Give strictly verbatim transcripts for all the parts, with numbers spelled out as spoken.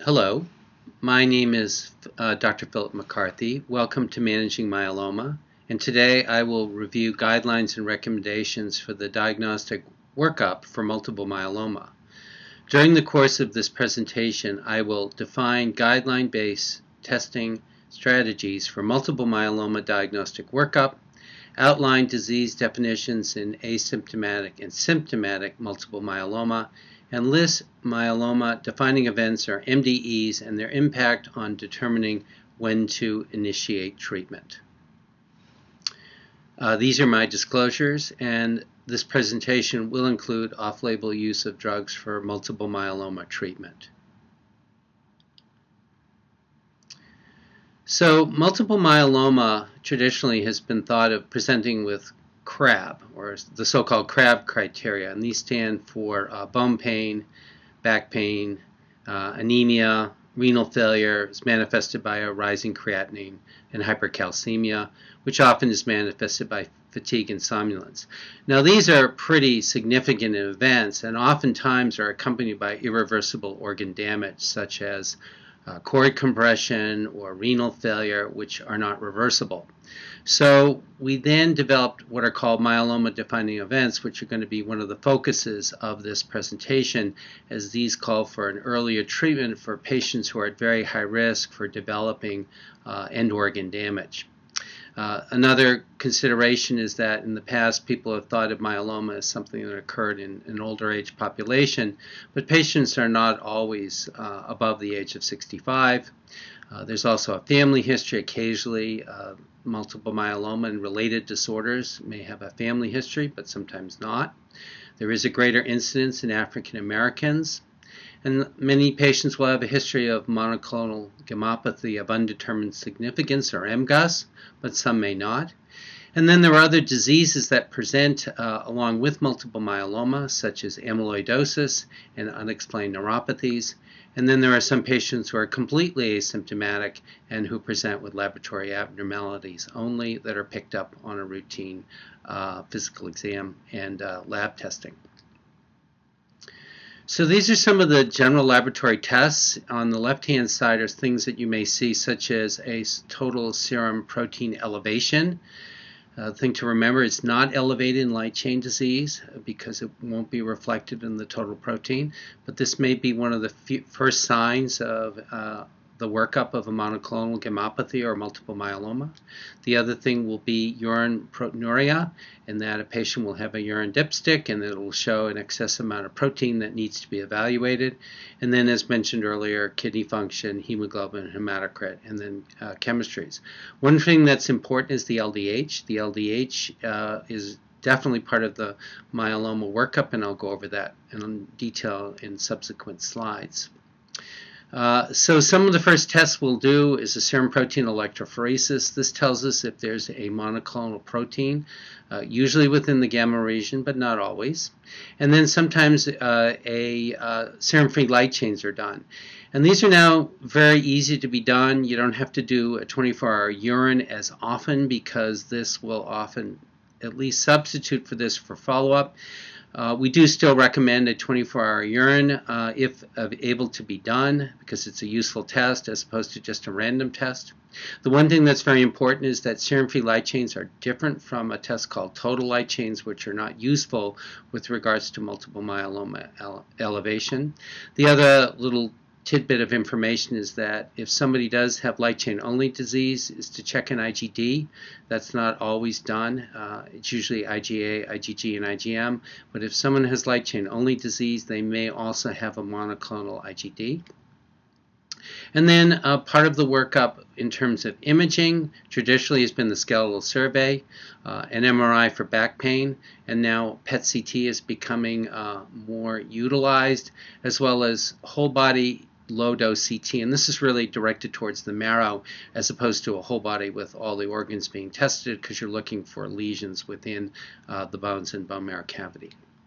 Hello, my name is uh, Doctor Philip McCarthy. Welcome to Managing Myeloma, and today I will review guidelines and recommendations for the diagnostic workup for multiple myeloma. During the course of this presentation, I will define guideline-based testing strategies for multiple myeloma diagnostic workup, outline disease definitions in asymptomatic and symptomatic multiple myeloma, and list myeloma defining events, or M D Es, and their impact on determining when to initiate treatment. Uh, these are my disclosures, and this presentation will include off-label use of drugs for multiple myeloma treatment. So multiple myeloma traditionally has been thought of presenting with C R A B, or the so-called C R A B criteria, and these stand for uh, bone pain, back pain, uh, anemia, renal failure is manifested by a rising creatinine, and hypercalcemia, which often is manifested by fatigue and somnolence. Now, these are pretty significant events and oftentimes are accompanied by irreversible organ damage, such as uh, cord compression or renal failure, which are not reversible. So we then developed what are called myeloma-defining events, which are going to be one of the focuses of this presentation, as these call for an earlier treatment for patients who are at very high risk for developing uh, end organ damage. Uh, another consideration is that in the past people have thought of myeloma as something that occurred in an older age population, but patients are not always uh, above the age of sixty-five. Uh, there's also a family history. Occasionally, uh, multiple myeloma and related disorders may have a family history, but sometimes not. There is a greater incidence in African Americans, and many patients will have a history of monoclonal gammopathy of undetermined significance, or M G U S, but some may not. And then there are other diseases that present uh, along with multiple myeloma, such as amyloidosis and unexplained neuropathies. And then there are some patients who are completely asymptomatic and who present with laboratory abnormalities only that are picked up on a routine uh, physical exam and uh, lab testing. So these are some of the general laboratory tests. On the left-hand side are things that you may see, such as a total serum protein elevation. Uh, the thing to remember, it's not elevated in light chain disease because it won't be reflected in the total protein, but this may be one of the few, first signs of uh, the workup of a monoclonal gammopathy or multiple myeloma. The other thing will be urine proteinuria, in that a patient will have a urine dipstick and it will show an excess amount of protein that needs to be evaluated. And then, as mentioned earlier, kidney function, hemoglobin, hematocrit, and then uh, chemistries. One thing that's important is the L D H. The L D H uh, is definitely part of the myeloma workup, and I'll go over that in detail in subsequent slides. Uh, so some of the first tests we'll do is a serum protein electrophoresis. This tells us if there's a monoclonal protein, uh, usually within the gamma region, but not always. And then sometimes uh, a uh, serum-free light chains are done. And these are now very easy to be done. You don't have to do a twenty-four hour urine as often, because this will often at least substitute for this for follow-up. Uh, we do still recommend a twenty-four hour urine uh, if uh, able to be done, because it's a useful test as opposed to just a random test. The one thing that's very important is that serum-free light chains are different from a test called total light chains, which are not useful with regards to multiple myeloma ele elevation. The other little tidbit of information is that if somebody does have light chain only disease, is to check an I G D. That's not always done. Uh, it's usually I G A, I G G, and I G M. But if someone has light chain only disease, they may also have a monoclonal I G D. And then uh, part of the workup in terms of imaging traditionally has been the skeletal survey, uh, an M R I for back pain, and now P E T C T is becoming uh, more utilized, as well as whole body low-dose C T, and this is really directed towards the marrow as opposed to a whole body with all the organs being tested, because you're looking for lesions within uh, the bones and bone marrow cavity.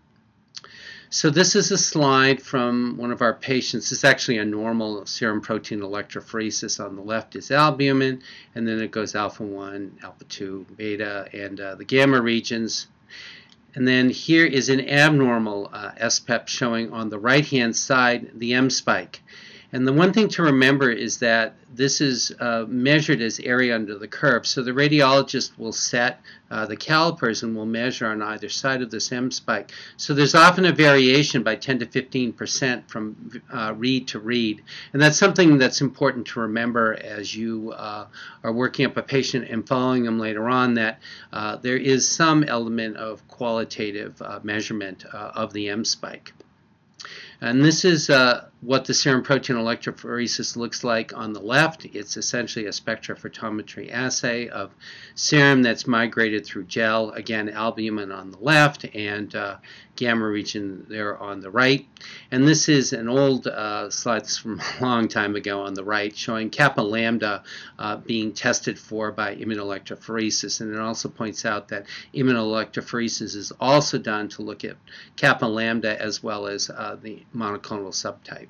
So this is a slide from one of our patients. It's actually a normal serum protein electrophoresis. On the left is albumin, and then it goes alpha one, alpha two, beta, and uh, the gamma regions. And then here is an abnormal uh, S P E P showing on the right-hand side the M spike. And the one thing to remember is that this is uh, measured as area under the curve. So the radiologist will set uh, the calipers and will measure on either side of this M spike. So there's often a variation by ten to fifteen percent from uh, read to read. And that's something that's important to remember as you uh, are working up a patient and following them later on, that uh, there is some element of qualitative uh, measurement uh, of the M spike. And this is uh, what the serum protein electrophoresis looks like on the left. It's essentially a spectrophotometry assay of serum that's migrated through gel. Again, albumin on the left and uh, gamma region there on the right. And this is an old uh, slide from a long time ago on the right, showing kappa lambda uh, being tested for by immunoelectrophoresis. And it also points out that immunoelectrophoresis is also done to look at kappa lambda as well as uh, the monoclonal subtype.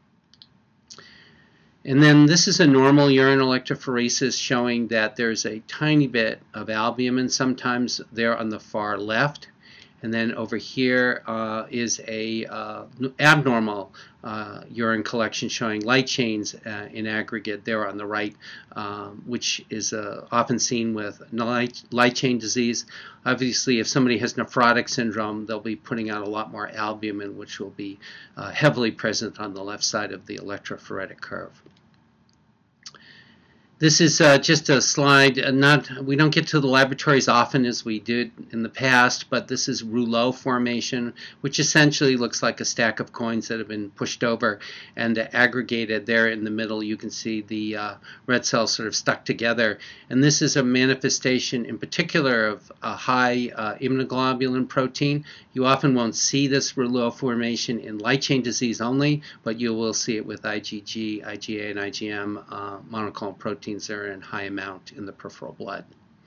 And then this is a normal urine electrophoresis showing that there's a tiny bit of albumin, sometimes there on the far left. And then over here uh, is a uh, abnormal uh, urine collection showing light chains uh, in aggregate there on the right, um, which is uh, often seen with light, light chain disease. Obviously, if somebody has nephrotic syndrome, they'll be putting out a lot more albumin, which will be uh, heavily present on the left side of the electrophoretic curve. This is uh, just a slide. Uh, not we don't get to the laboratory as often as we did in the past, but this is rouleau formation, which essentially looks like a stack of coins that have been pushed over and uh, aggregated. There in the middle, you can see the uh, red cells sort of stuck together. And this is a manifestation in particular of a high uh, immunoglobulin protein. You often won't see this rouleau formation in light chain disease only, but you will see it with IgG, IgA, and IgM uh, monoclonal proteins that are in high amount in the peripheral blood.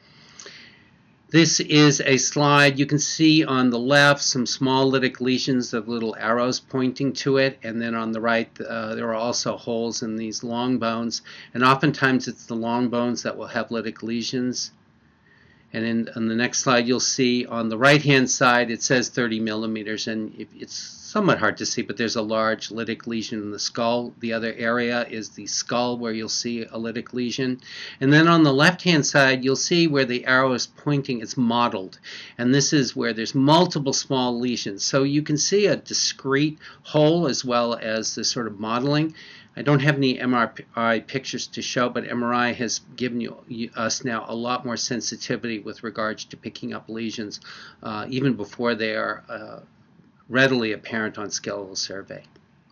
This is a slide. You can see on the left some small lytic lesions of little arrows pointing to it, and then on the right uh, there are also holes in these long bones, and oftentimes it's the long bones that will have lytic lesions. And in, on the next slide, you'll see on the right-hand side, it says thirty millimeters, and if, it's somewhat hard to see, but there's a large lytic lesion in the skull. The other area is the skull where you'll see a lytic lesion. And then on the left-hand side, you'll see where the arrow is pointing, it's mottled. And this is where there's multiple small lesions. So you can see a discrete hole as well as the sort of mottling. I don't have any M R I pictures to show, but M R I has given you, us now a lot more sensitivity with regards to picking up lesions, uh, even before they are uh, readily apparent on skeletal survey.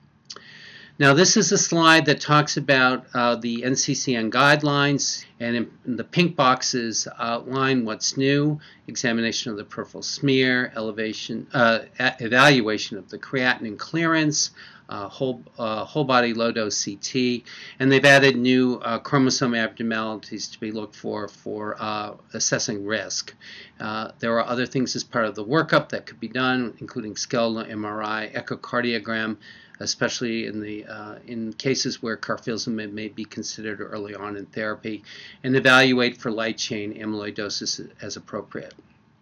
Now this is a slide that talks about uh, the N C C N guidelines, and in, in the pink boxes outline what's new: examination of the peripheral smear, elevation, uh, evaluation of the creatinine clearance, uh, whole, uh, whole body low dose C T, and they've added new uh, chromosome abnormalities to be looked for for uh, assessing risk. Uh, there are other things as part of the workup that could be done, including skeletal M R I, echocardiogram, especially in the uh, in cases where carfilzomib may be considered early on in therapy, and evaluate for light chain amyloidosis as appropriate.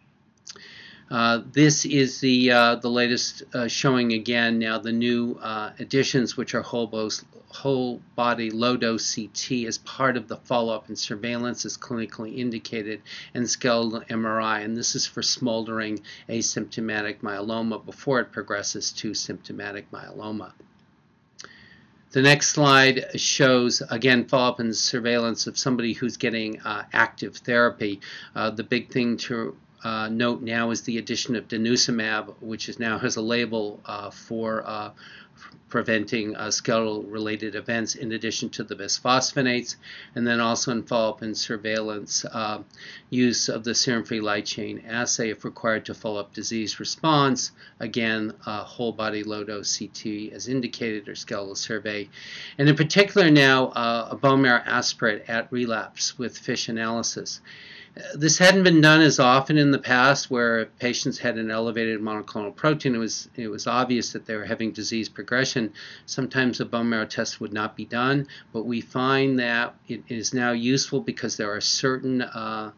Uh, this is the uh, the latest uh, showing again now the new uh, additions, which are whole, bose, whole body low dose C T as part of the follow-up and surveillance as clinically indicated, and skeletal M R I, and this is for smoldering asymptomatic myeloma before it progresses to symptomatic myeloma. The next slide shows, again, follow-up and surveillance of somebody who's getting uh, active therapy. Uh, the big thing to uh, note now is the addition of denosumab, which is now has a label uh, for uh, preventing uh, skeletal-related events in addition to the bisphosphonates, and then also in follow-up and surveillance uh, use of the serum-free light chain assay if required to follow up disease response. Again, uh, whole body low-dose C T as indicated or skeletal survey, and in particular now uh, a bone marrow aspirate at relapse with FISH analysis. This hadn't been done as often in the past, where patients had an elevated monoclonal protein. It was, it was obvious that they were having disease progression. Sometimes a bone marrow test would not be done, but we find that it is now useful because there are certain uh,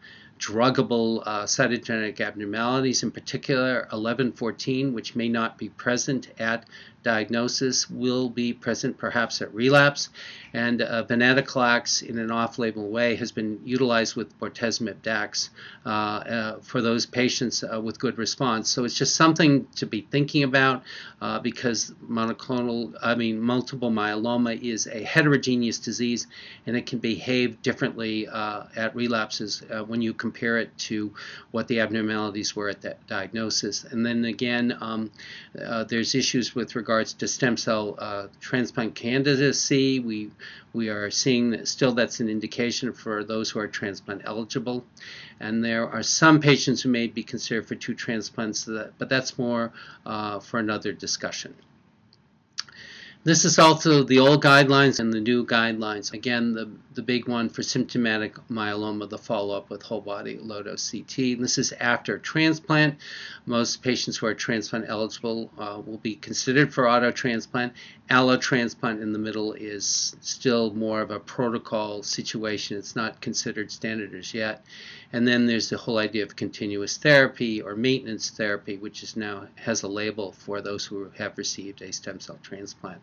druggable uh, cytogenetic abnormalities, in particular eleven fourteen, which may not be present at diagnosis, will be present perhaps at relapse. And uh, venetoclax, in an off-label way, has been utilized with bortezomib dax uh, uh, for those patients uh, with good response. So it's just something to be thinking about uh, because monoclonal, I mean, multiple myeloma is a heterogeneous disease, and it can behave differently uh, at relapses uh, when you compare it to what the abnormalities were at that diagnosis. And then again, um, uh, there's issues with regards to stem cell uh, transplant candidacy. We we are seeing that still that's an indication for those who are transplant eligible, and there are some patients who may be considered for two transplants, but that's more uh, for another discussion. This is also the old guidelines and the new guidelines. Again, the, the big one for symptomatic myeloma, the follow-up with whole-body low-dose C T. And this is after transplant. Most patients who are transplant eligible uh, will be considered for auto-transplant. Allo-transplant in the middle is still more of a protocol situation. It's not considered standard as yet. And then there's the whole idea of continuous therapy or maintenance therapy, which is now has a label for those who have received a stem cell transplant.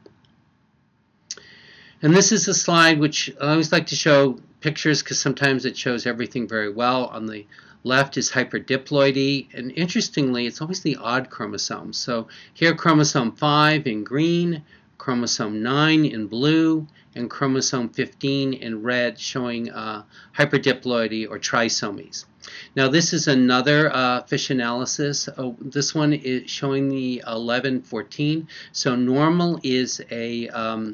And this is a slide which I always like to show pictures because sometimes it shows everything very well. On the left is hyperdiploidy, and interestingly, it's always the odd chromosomes. So here chromosome five in green, chromosome nine in blue, and chromosome fifteen in red, showing uh, hyperdiploidy or trisomies. Now this is another uh, FISH analysis. Oh, this one is showing the eleven fourteen. So normal is a um,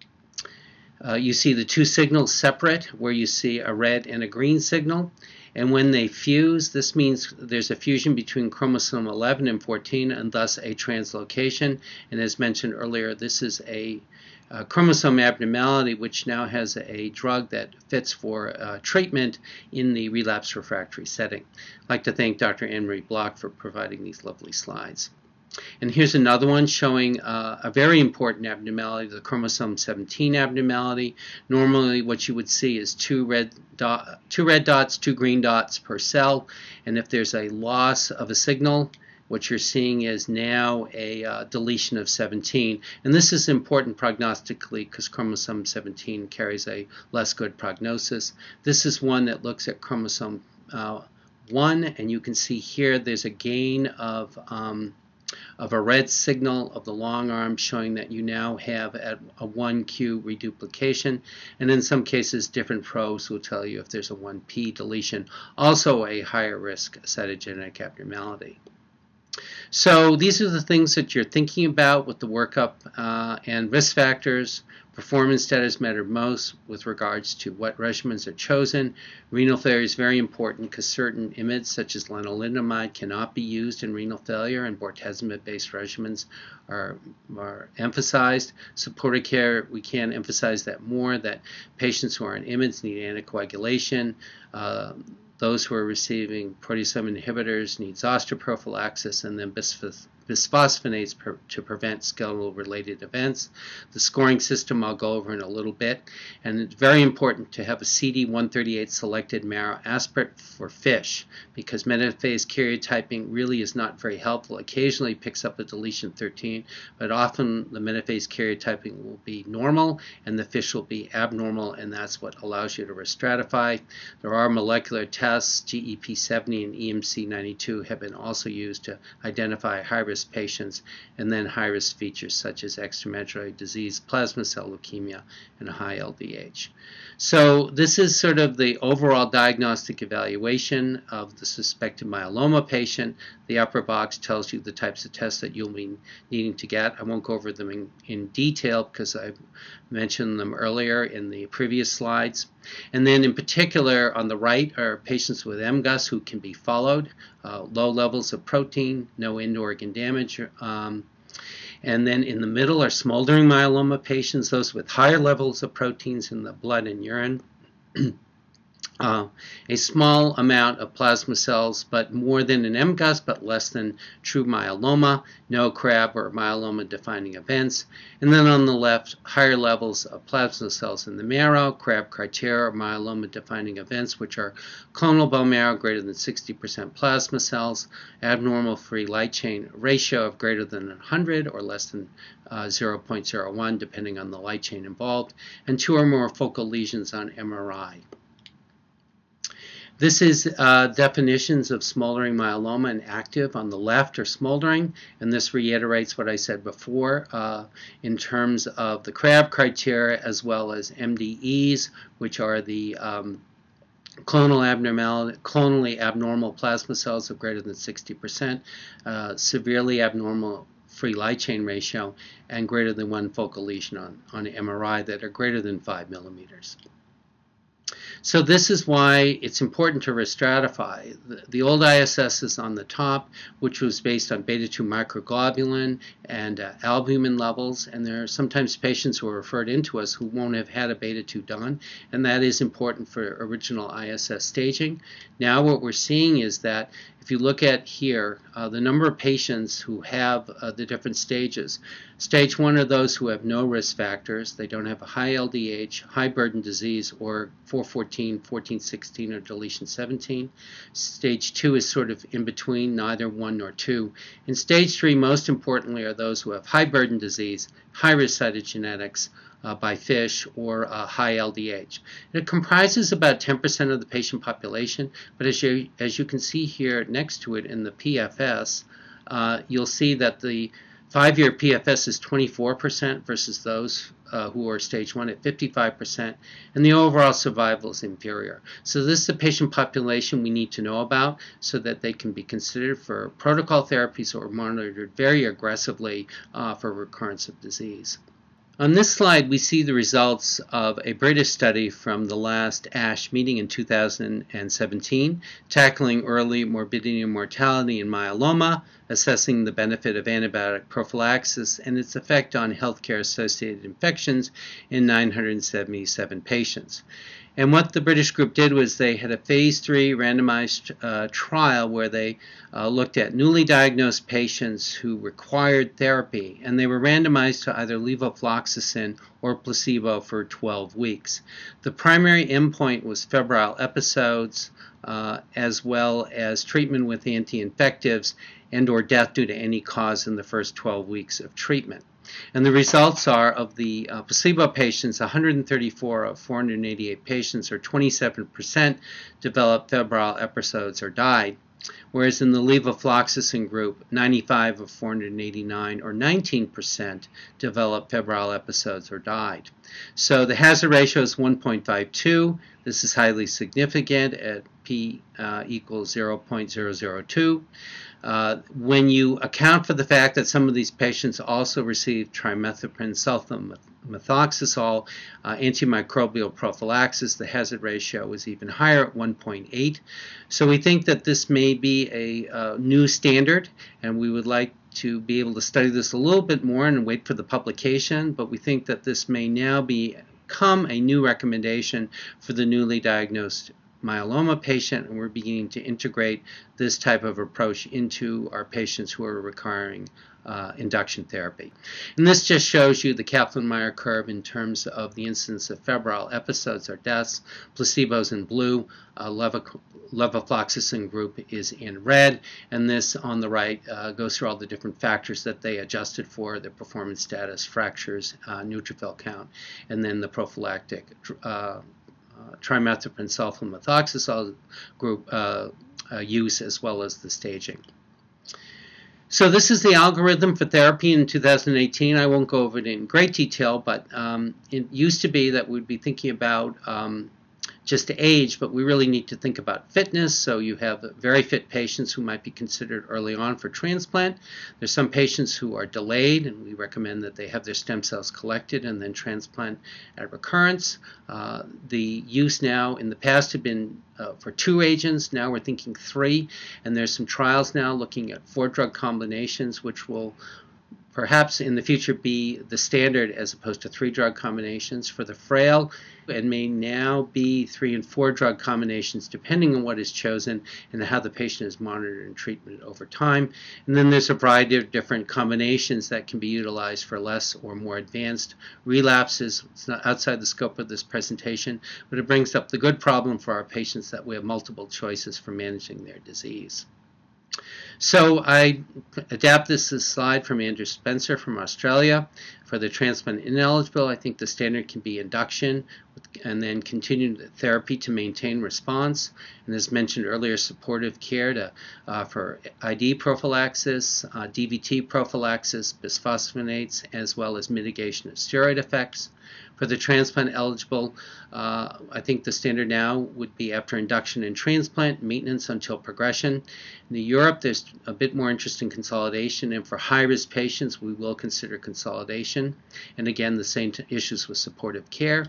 Uh, you see the two signals separate, where you see a red and a green signal. And when they fuse, this means there's a fusion between chromosome eleven and fourteen, and thus a translocation. And as mentioned earlier, this is a uh, chromosome abnormality, which now has a drug that fits for uh, treatment in the relapse refractory setting. I'd like to thank Doctor Anne-Marie Block for providing these lovely slides. And here's another one showing uh, a very important abnormality, the chromosome seventeen abnormality. Normally what you would see is two red, dot, two red dots, two green dots per cell. And if there's a loss of a signal, what you're seeing is now a uh, deletion of seventeen. And this is important prognostically because chromosome seventeen carries a less good prognosis. This is one that looks at chromosome uh, one, and you can see here there's a gain of um, of a red signal of the long arm, showing that you now have a one Q reduplication, and in some cases different probes will tell you if there's a one P deletion, also a higher risk cytogenetic abnormality. So these are the things that you're thinking about with the workup, uh, and risk factors. Performance status matter most with regards to what regimens are chosen. Renal failure is very important because certain I M I Ds, such as lenalidomide, cannot be used in renal failure, and bortezomib-based regimens are, are emphasized. Supportive care, we can't emphasize that more, that patients who are on I M I Ds need anticoagulation. Uh, Those who are receiving proteasome inhibitors need zoster prophylaxis, and then bisphosphonates per, to prevent skeletal-related events. The scoring system I'll go over in a little bit, and it's very important to have a C D one thirty-eight selected marrow aspirate for FISH because metaphase karyotyping really is not very helpful. Occasionally it picks up a deletion thirteen, but often the metaphase karyotyping will be normal and the FISH will be abnormal, and that's what allows you to restratify. There are molecular tests, G E P seventy and E M C ninety-two have been also used to identify high-risk patients, and then high-risk features such as extramedullary disease, plasma cell leukemia, and a high L D H. So this is sort of the overall diagnostic evaluation of the suspected myeloma patient. The upper box tells you the types of tests that you'll be needing to get. I won't go over them in, in detail because I mentioned them earlier in the previous slides. And then in particular on the right are patients with M G U S who can be followed, uh, low levels of protein, no end organ damage. Um, And then in the middle are smoldering myeloma patients, those with higher levels of proteins in the blood and urine. Uh, a small amount of plasma cells, but more than an M G U S, but less than true myeloma, no C R A B or myeloma defining events. And then on the left, higher levels of plasma cells in the marrow, C R A B criteria or myeloma defining events, which are clonal bone marrow greater than sixty percent plasma cells, abnormal free light chain ratio of greater than one hundred or less than uh, zero point zero one, depending on the light chain involved, and two or more focal lesions on M R I. This is uh, definitions of smoldering myeloma and active. On the left are smoldering, and this reiterates what I said before uh, in terms of the C R A B criteria as well as M D Es, which are the um, clonal abnormality, clonally abnormal plasma cells of greater than sixty percent, uh, severely abnormal free light chain ratio, and greater than one focal lesion on, on M R I that are greater than five millimeters. So this is why it's important to restratify. The, the old I S S is on the top, which was based on beta two microglobulin and uh, albumin levels, and there are sometimes patients who are referred into us who won't have had a beta two done, and that is important for original I S S staging. Now what we're seeing is that if you look at here, uh, the number of patients who have uh, the different stages. Stage one are those who have no risk factors. They don't have a high L D H, high burden disease, or four fourteen, fourteen sixteen, or deletion seventeen. Stage two is sort of in between, neither one nor two. And stage three, most importantly, are those who have high burden disease, high risk cytogenetics, Uh, by FISH or uh, high L D H. It comprises about ten percent of the patient population, but as you, as you can see here next to it in the P F S, uh, you'll see that the five-year P F S is twenty-four percent versus those uh, who are stage one at fifty-five percent, and the overall survival is inferior. So this is the patient population we need to know about so that they can be considered for protocol therapies or monitored very aggressively uh, for recurrence of disease. On this slide, we see the results of a British study from the last ASH meeting in two thousand seventeen, tackling early morbidity and mortality in myeloma, assessing the benefit of antibiotic prophylaxis and its effect on healthcare-associated infections in nine hundred seventy-seven patients. And what the British group did was they had a phase three randomized uh, trial where they uh, looked at newly diagnosed patients who required therapy, and they were randomized to either levofloxacin or placebo for twelve weeks. The primary endpoint was febrile episodes, uh, as well as treatment with anti-infectives and or death due to any cause in the first twelve weeks of treatment. And the results are of the uh, placebo patients, one hundred thirty-four of four hundred eighty-eight patients, or twenty-seven percent, developed febrile episodes or died, whereas in the levofloxacin group, ninety-five of four hundred eighty-nine, or nineteen percent, developed febrile episodes or died. So the hazard ratio is one point five two. This is highly significant at p uh, equals zero point zero zero two. Uh, when you account for the fact that some of these patients also received trimethoprim sulfamethoxazole uh, antimicrobial prophylaxis, the hazard ratio is even higher at one point eight. So we think that this may be a uh, new standard, and we would like to be able to study this a little bit more and wait for the publication, but we think that this may now be, become a new recommendation for the newly diagnosed myeloma patient, and we're beginning to integrate this type of approach into our patients who are requiring uh, induction therapy. And this just shows you the Kaplan-Meier curve in terms of the incidence of febrile episodes or deaths. Placebos in blue, uh, levofloxacin group is in red, and this on the right uh, goes through all the different factors that they adjusted for, the performance status, fractures, uh, neutrophil count, and then the prophylactic uh, Uh, trimethoprim sulfamethoxazole group uh, uh, use, as well as the staging. So this is the algorithm for therapy in two thousand eighteen. I won't go over it in great detail, but um, it used to be that we'd be thinking about um, just age, but we really need to think about fitness. So you have very fit patients who might be considered early on for transplant. There's some patients who are delayed, and we recommend that they have their stem cells collected and then transplant at recurrence. Uh, the use now in the past had been uh, for two agents. Now we're thinking three, and there's some trials now looking at four drug combinations, which will perhaps in the future be the standard as opposed to three drug combinations for the frail, and may now be three and four drug combinations depending on what is chosen and how the patient is monitored and treated over time. And then there's a variety of different combinations that can be utilized for less or more advanced relapses. It's not outside the scope of this presentation, but it brings up the good problem for our patients that we have multiple choices for managing their disease. So I adapt this, this slide from Andrew Spencer from Australia. For the transplant ineligible, I think the standard can be induction and then continued therapy to maintain response. And as mentioned earlier, supportive care to, uh, for I D prophylaxis, uh, D V T prophylaxis, bisphosphonates, as well as mitigation of steroid effects. For the transplant eligible, uh, I think the standard now would be after induction and transplant, maintenance until progression. In Europe, there's a bit more interest in consolidation, and for high-risk patients, we will consider consolidation. And again, the same issues with supportive care.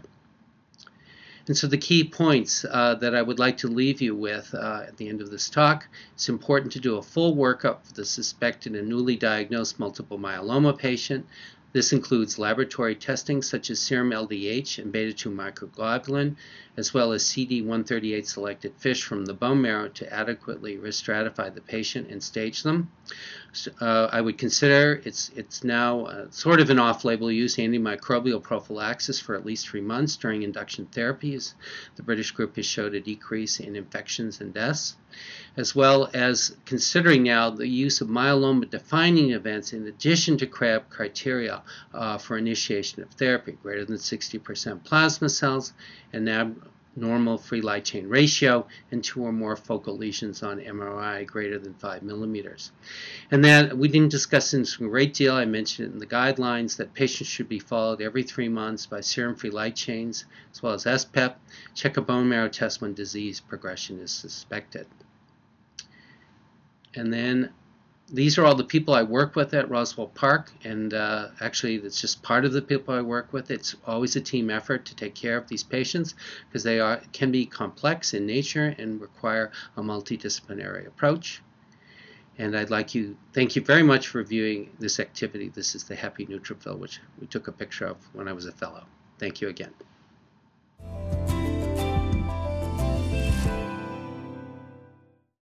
And so the key points uh, that I would like to leave you with uh, at the end of this talk: it's important to do a full workup for the suspected and newly diagnosed multiple myeloma patient. This includes laboratory testing such as serum L D H and beta two microglobulin, as well as C D one thirty-eight selected FISH from the bone marrow to adequately risk stratify the patient and stage them. So, uh, I would consider it's, it's now uh, sort of an off-label use antimicrobial prophylaxis for at least three months during induction therapies. The British group has showed a decrease in infections and deaths, as well as considering now the use of myeloma-defining events in addition to C R A B criteria uh, for initiation of therapy, greater than sixty percent plasma cells, and abnormal free light chain ratio, and two or more focal lesions on M R I greater than five millimeters. And that we didn't discuss this in a great deal. I mentioned it in the guidelines that patients should be followed every three months by serum free light chains, as well as S P E P. Check a bone marrow test when disease progression is suspected. And then these are all the people I work with at Roswell Park, and uh, actually it's just part of the people I work with. It's always a team effort to take care of these patients because they are, can be complex in nature and require a multidisciplinary approach. And I'd like you, thank you very much for viewing this activity. This is the Happy Neutrophil, which we took a picture of when I was a fellow. Thank you again.